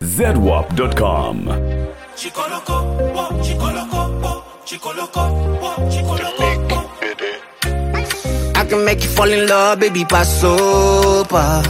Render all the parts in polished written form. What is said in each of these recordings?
ZWAP.com. I can make you fall in love, baby, paso pa.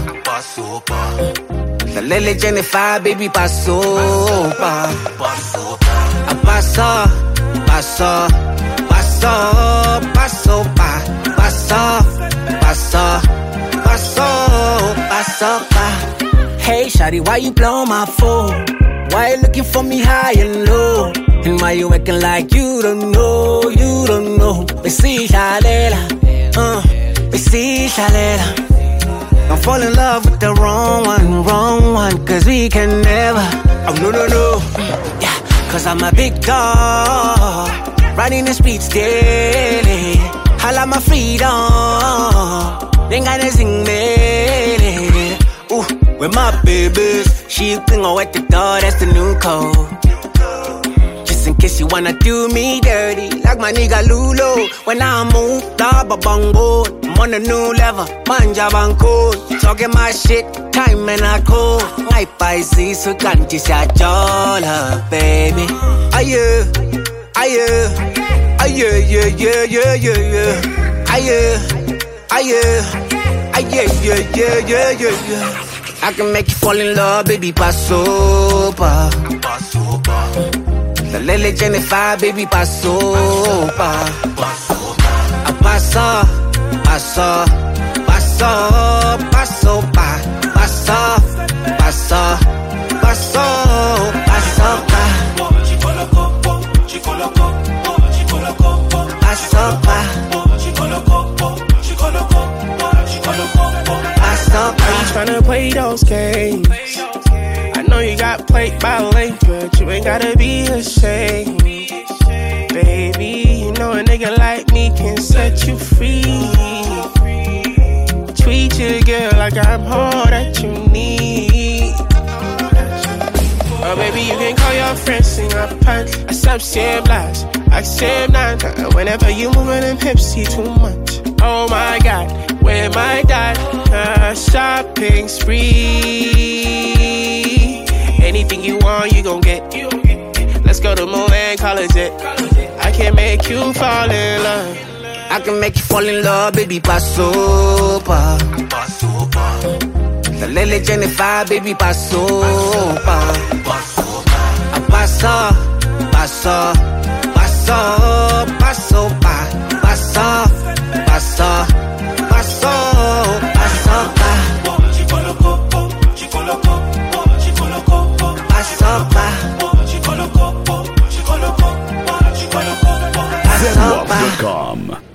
La Lele Jennifer, baby, paso pa. Paso, paso, paso, paso pa. Paso, paso, paso, paso pa. Hey, shawty, why you blow my phone? Why you looking for me high and low? And why you acting like you don't know, you don't know? See, shalela, see, shalela. Don't fall in love with the wrong one, cause we can never. Oh, no, no, no. Yeah, cause I'm a big dog, riding the streets daily. Holla my freedom, then gotta sing me. Ooh, with my babies, she cling on at the door, that's the new code. Just in case you wanna do me dirty, like my nigga Lulo. When I move, lava bongo, I'm on a new level, manja banco. Talking my shit, time and I call. My Pisces, so can't you say jola, baby? Aye, aye, aye, yeah, yeah, yeah, yeah, yeah. Aye, aye, aye, yeah, yeah, yeah, yeah, yeah. I can make you fall in love, baby, paso pa. La Lele Jennifer, baby, paso pa. Paso, paso, paso, paso pa. Paso, paso, paso, paso pa. Paso pa. Are you tryna play those games? I know you got played by late, but you ain't gotta be ashamed. Baby, you know a nigga like me can set you free. Treat your girl like I'm all that you need. Oh, baby, you can call your friends, sing a pun. I sub blast, I say none. Whenever you moving them hips, see too much. Oh my God, where my dad? Shopping spree. Anything you want, you gon' get. Let's go to Moon and College it. I can make you fall in love. I can make you fall in love, baby, paso pa. La Lele Jennifer, baby, paso pa. Paso, paso, paso, paso pa. Paso, paso, paso, paso pa. Paso pa. ZWAP.com.